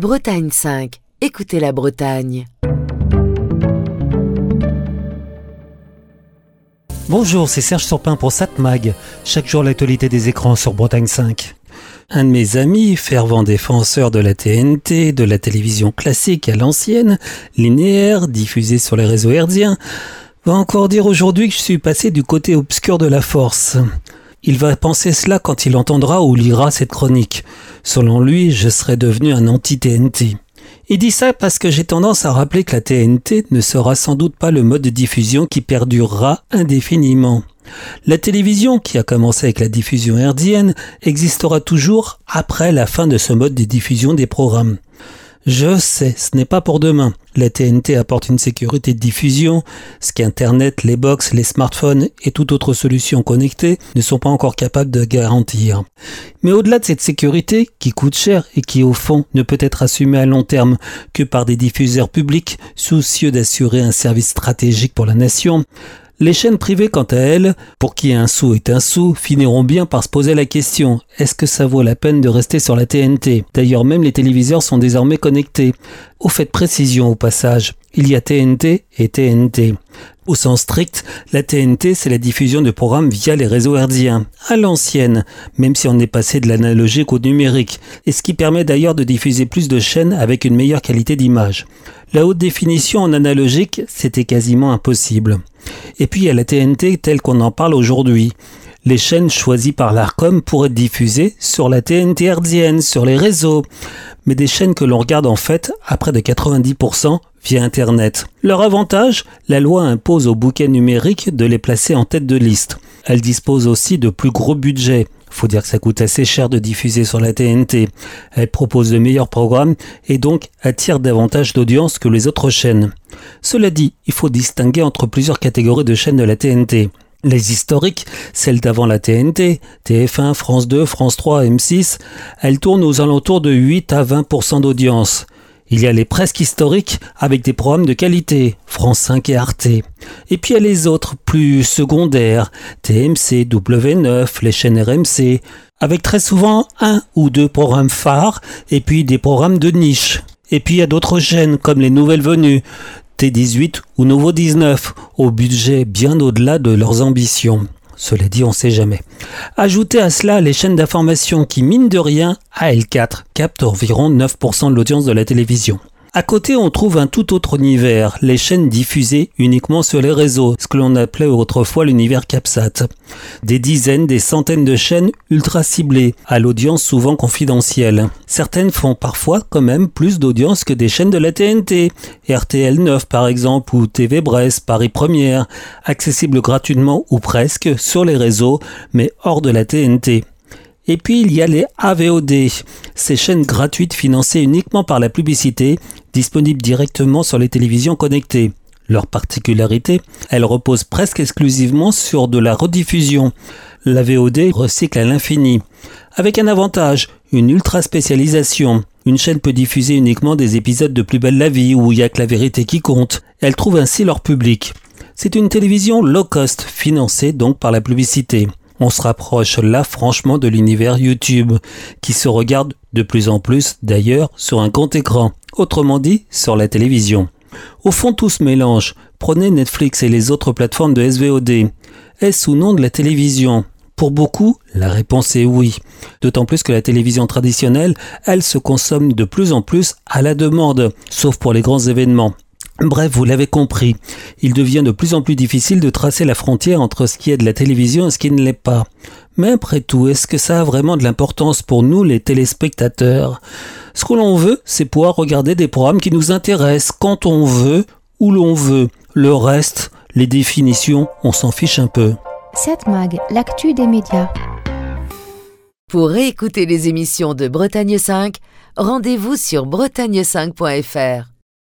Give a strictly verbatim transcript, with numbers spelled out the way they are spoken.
Bretagne cinq. Écoutez la Bretagne. Bonjour, c'est Serge Surpin pour Satmag. Chaque jour l'actualité des écrans sur Bretagne cinq. Un de mes amis, fervent défenseur de la T N T, de la télévision classique à l'ancienne, linéaire, diffusée sur les réseaux hertziens, va encore dire aujourd'hui que je suis passé du côté obscur de la force. Il va penser cela quand il entendra ou lira cette chronique. Selon lui, je serais devenu un anti-T N T. Il dit ça parce que j'ai tendance à rappeler que la T N T ne sera sans doute pas le mode de diffusion qui perdurera indéfiniment. La télévision, qui a commencé avec la diffusion hertzienne, existera toujours après la fin de ce mode de diffusion des programmes. Je sais, ce n'est pas pour demain. La T N T apporte une sécurité de diffusion, ce qu'Internet, les box, les smartphones et toute autre solution connectée ne sont pas encore capables de garantir. Mais au-delà de cette sécurité, qui coûte cher et qui au fond ne peut être assumée à long terme que par des diffuseurs publics soucieux d'assurer un service stratégique pour la nation, les chaînes privées, quant à elles, pour qui un sou est un sou, finiront bien par se poser la question « Est-ce que ça vaut la peine de rester sur la T N T ?» D'ailleurs, même les téléviseurs sont désormais connectés. Au fait de précision au passage, il y a T N T et T N T. Au sens strict, la T N T, c'est la diffusion de programmes via les réseaux hertziens, à l'ancienne, même si on est passé de l'analogique au numérique, et ce qui permet d'ailleurs de diffuser plus de chaînes avec une meilleure qualité d'image. La haute définition en analogique, c'était quasiment impossible. Et puis il y a la T N T telle qu'on en parle aujourd'hui. Les chaînes choisies par l'Arcom pourraient être diffusées sur la T N T hertzienne, sur les réseaux, mais des chaînes que l'on regarde en fait à près de quatre-vingt-dix pour cent via Internet. Leur avantage, la loi impose aux bouquets numériques de les placer en tête de liste. Elle dispose aussi de plus gros budgets. Faut dire que ça coûte assez cher de diffuser sur la T N T. Elle propose de meilleurs programmes et donc attire davantage d'audience que les autres chaînes. Cela dit, il faut distinguer entre plusieurs catégories de chaînes de la T N T. Les historiques, celles d'avant la T N T, T F un, France deux, France trois, M six, elles tournent aux alentours de huit à vingt pour cent d'audience. Il y a les presque historiques avec des programmes de qualité, France cinq et Arte. Et puis il y a les autres, plus secondaires, T M C, W neuf, les chaînes R M C, avec très souvent un ou deux programmes phares et puis des programmes de niche. Et puis il y a d'autres chaînes comme les nouvelles venues, T dix-huit ou Nouveau dix-neuf, au budget bien au-delà de leurs ambitions. Cela dit, on ne sait jamais. Ajoutez à cela les chaînes d'information qui, mine de rien, à L quatre, captent environ neuf pour cent de l'audience de la télévision. À côté, on trouve un tout autre univers, les chaînes diffusées uniquement sur les réseaux, ce que l'on appelait autrefois l'univers CapSat. Des dizaines, des centaines de chaînes ultra ciblées, à l'audience souvent confidentielle. Certaines font parfois quand même plus d'audience que des chaînes de la T N T, R T L neuf par exemple, ou T V Brest, Paris Première, accessibles gratuitement ou presque sur les réseaux, mais hors de la T N T. Et puis il y a les A V O D, ces chaînes gratuites financées uniquement par la publicité, disponibles directement sur les télévisions connectées. Leur particularité, elles reposent presque exclusivement sur de la rediffusion. L'A V O D recycle à l'infini. Avec un avantage, une ultra spécialisation. Une chaîne peut diffuser uniquement des épisodes de Plus belle la vie où il n'y a que la vérité qui compte. Elles trouvent ainsi leur public. C'est une télévision low cost, financée donc par la publicité. On se rapproche là franchement de l'univers YouTube, qui se regarde de plus en plus d'ailleurs sur un grand écran, autrement dit sur la télévision. Au fond tout se mélange, prenez Netflix et les autres plateformes de S V O D. Est-ce ou non de la télévision ? Pour beaucoup, la réponse est oui. D'autant plus que la télévision traditionnelle, elle se consomme de plus en plus à la demande, sauf pour les grands événements. Bref, vous l'avez compris, il devient de plus en plus difficile de tracer la frontière entre ce qui est de la télévision et ce qui ne l'est pas. Mais après tout, est-ce que ça a vraiment de l'importance pour nous les téléspectateurs ? Ce que l'on veut, c'est pouvoir regarder des programmes qui nous intéressent quand on veut, où l'on veut. Le reste, les définitions, on s'en fiche un peu. Satmag, l'actu des médias. Pour réécouter les émissions de Bretagne cinq, rendez-vous sur bretagne cinq point f r.